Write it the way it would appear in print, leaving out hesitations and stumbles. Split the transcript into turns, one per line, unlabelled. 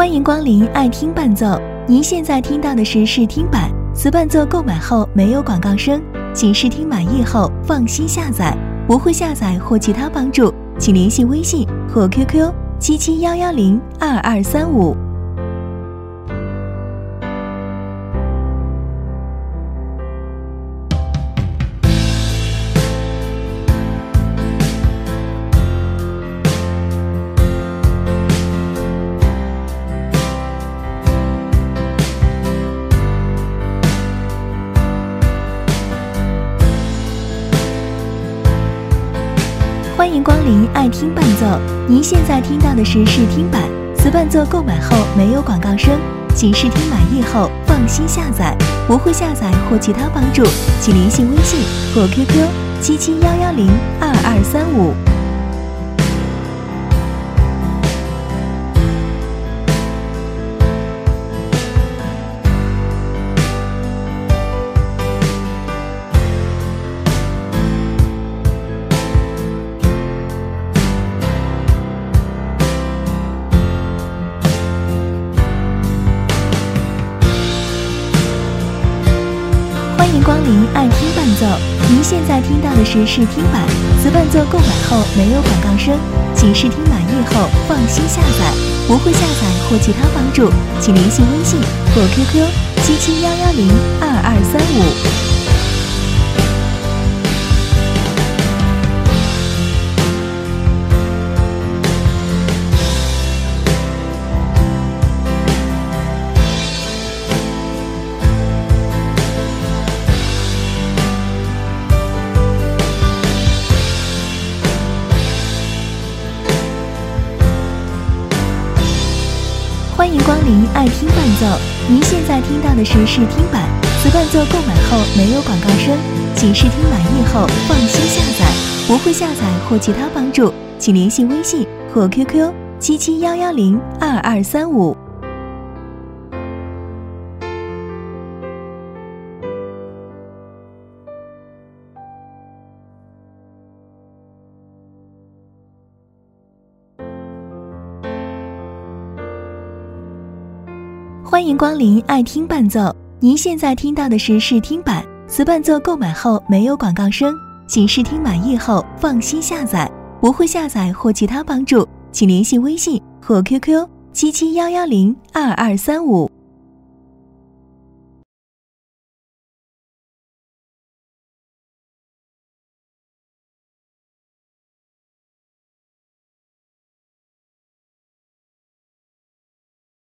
欢迎光临爱听伴奏，您现在听到的是试听版，此伴奏购买后没有广告声，请试听满意后放心下载，不会下载或其他帮助，请联系微信或 QQ 7711022235。欢迎光临爱听伴奏，您现在听到的是试听版，此伴奏购买后没有广告声，请试听满意后放心下载，不会下载或其他帮助，请联系微信或 QQ 7711022235。欢迎光临爱听伴奏，您现在听到的是试听版，此伴奏购买后没有广告声，请试听满意后放心下载，不会下载或其他帮助，请联系微信或 QQ 7711022235。欢迎光临爱听伴奏，您现在听到的是试听版，此伴奏购买后没有广告声，请试听满意后放心下载，不会下载或其他帮助，请联系微信或 QQ 7711022235。欢迎光临爱听伴奏，您现在听到的是试听版，此伴奏购买后没有广告声，请试听满意后放心下载，不会下载或其他帮助，请联系微信或 QQ 7711022235。